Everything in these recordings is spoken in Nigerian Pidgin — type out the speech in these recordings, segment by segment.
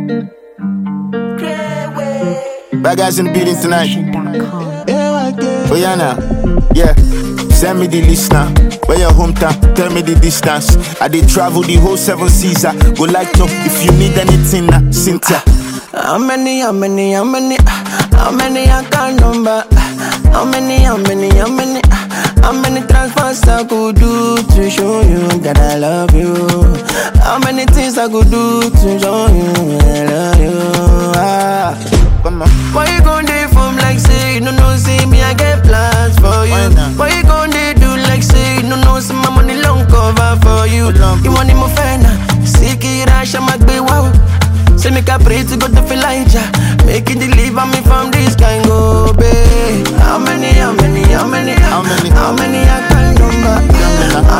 Bad guys in the building tonight. Oh yeah now, yeah. Send me the list now. Where your hometown? Tell me the distance. I did travel the whole 7 seas. Go like to if you need anything now, Cynthia. How many I can't number. How many transfers I could do to show you that I love you? How many things I could do to show you I love you? Come on. Why you gon' dey from like say no see me I get plans for you? Why you gon' dey do like say no see my money long cover for you? You want him ofena, sick it Rasha magbe wow. Say make I pray to God to feel Elijah, make it deliver me from this kind go babe. How many I can't number. How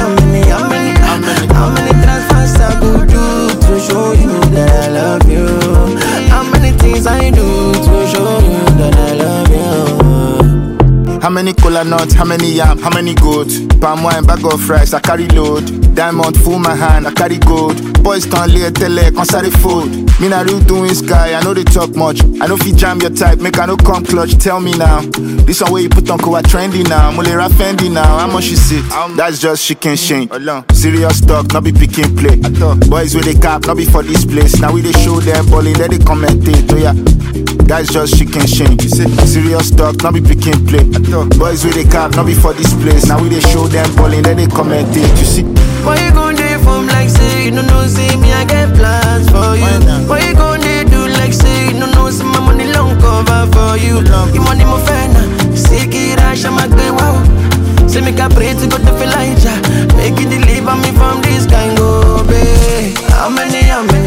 many transfers I could do to show you that I love you? How many things I do to show you that I love you? How many cola nuts, how many yam, how many goats? Palm wine, bag of rice, I carry load. Diamond full my hand, I carry gold. Boys can't lay tele, can't start fold. Me na real doing sky, I know they talk much. I know if you jam your type, make I no come clutch. Tell me now, this one where you put on Kowa trendy now. Mulera Fendi now, how much you sit? That's just chicken shank. Serious talk, not be picking play. Boys with the cap, not be for this place. Now we they show them balling, let they commentate. Oh yeah, that's just chicken shank. Serious talk, not be picking play. Boys with the cap, not be for this place. Now we they show them balling, let they commentate. You see? Why you gon' dey from like say no see me I get plans for you? Why you gon' dey do like say no see my money long cover for you? You money mo fena, sick it Rasha magbe wow. Say make I pray to God to feel Elijah, make it deliver me from this kind go babe. How many